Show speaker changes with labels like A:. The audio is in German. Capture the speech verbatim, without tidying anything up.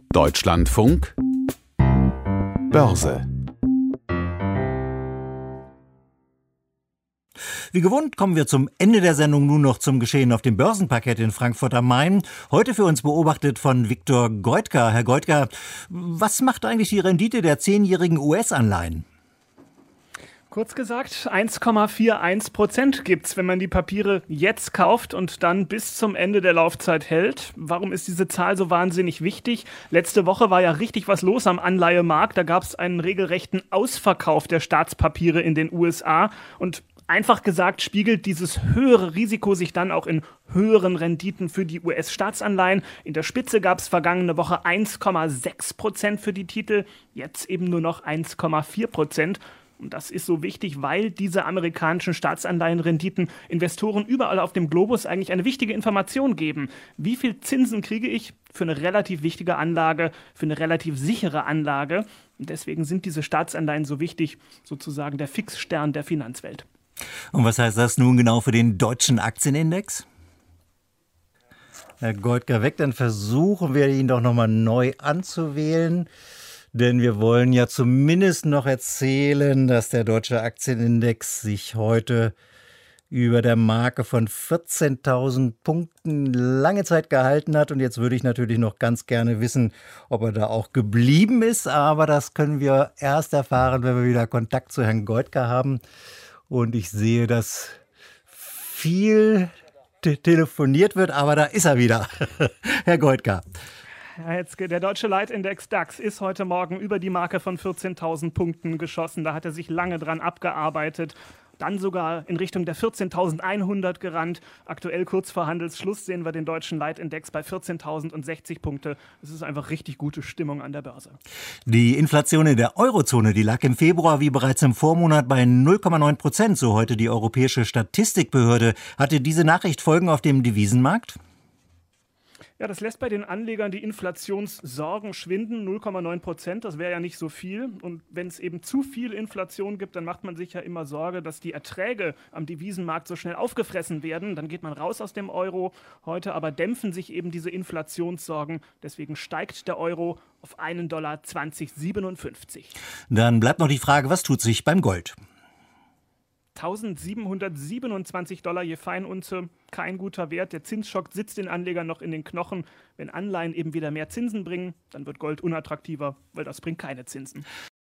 A: Deutschlandfunk Börse.
B: Wie gewohnt kommen wir zum Ende der Sendung nun noch zum Geschehen auf dem Börsenparkett in Frankfurt am Main. Heute für uns beobachtet von Viktor Goitka. Herr Goitka, was macht eigentlich die Rendite der zehnjährigen U S-Anleihen?
C: Kurz gesagt, eins Komma einundvierzig Prozent gibt's, wenn man die Papiere jetzt kauft und dann bis zum Ende der Laufzeit hält. Warum ist diese Zahl so wahnsinnig wichtig? Letzte Woche war ja richtig was los am Anleihemarkt. Da gab's einen regelrechten Ausverkauf der Staatspapiere in den U S A und einfach gesagt spiegelt dieses höhere Risiko sich dann auch in höheren Renditen für die U S-Staatsanleihen. In der Spitze gab es vergangene Woche eins Komma sechs Prozent für die Titel, jetzt eben nur noch eins Komma vier Prozent. Und das ist so wichtig, weil diese amerikanischen Staatsanleihenrenditen Investoren überall auf dem Globus eigentlich eine wichtige Information geben. Wie viel Zinsen kriege ich für eine relativ wichtige Anlage, für eine relativ sichere Anlage? Und deswegen sind diese Staatsanleihen so wichtig, sozusagen der Fixstern der Finanzwelt.
B: Und was heißt das nun genau für den deutschen Aktienindex? Herr Goitka weg, dann versuchen wir ihn doch nochmal neu anzuwählen. Denn wir wollen ja zumindest noch erzählen, dass der deutsche Aktienindex sich heute über der Marke von vierzehntausend Punkten lange Zeit gehalten hat. Und jetzt würde ich natürlich noch ganz gerne wissen, ob er da auch geblieben ist. Aber das können wir erst erfahren, wenn wir wieder Kontakt zu Herrn Goitka haben. Und ich sehe, dass viel te- telefoniert wird, aber da ist er wieder. Herr Goitka.
C: Ja, jetzt, der deutsche Leitindex DAX ist heute Morgen über die Marke von vierzehntausend Punkten geschossen. Da hat er sich lange dran abgearbeitet. Dann sogar in Richtung der vierzehntausendeinhundert gerannt. Aktuell kurz vor Handelsschluss sehen wir den deutschen Leitindex bei vierzehntausendsechzig Punkte. Das ist einfach richtig gute Stimmung an der Börse.
B: Die Inflation in der Eurozone, die lag im Februar wie bereits im Vormonat bei null Komma neun Prozent, so heute die Europäische Statistikbehörde. Hatte diese Nachricht Folgen auf dem Devisenmarkt?
C: Ja, das lässt bei den Anlegern die Inflationssorgen schwinden, null Komma neun Prozent, das wäre ja nicht so viel. Und wenn es eben zu viel Inflation gibt, dann macht man sich ja immer Sorge, dass die Erträge am Devisenmarkt so schnell aufgefressen werden. Dann geht man raus aus dem Euro. Heute aber dämpfen sich eben diese Inflationssorgen. Deswegen steigt der Euro auf einen Dollar zwanzig Komma siebenundfünfzig.
B: Dann bleibt noch die Frage, was tut sich beim Gold?
C: eintausendsiebenhundertsiebenundzwanzig Dollar je Feinunze, kein guter Wert. Der Zinsschock sitzt den Anlegern noch in den Knochen. Wenn Anleihen eben wieder mehr Zinsen bringen, dann wird Gold unattraktiver, weil das bringt keine Zinsen.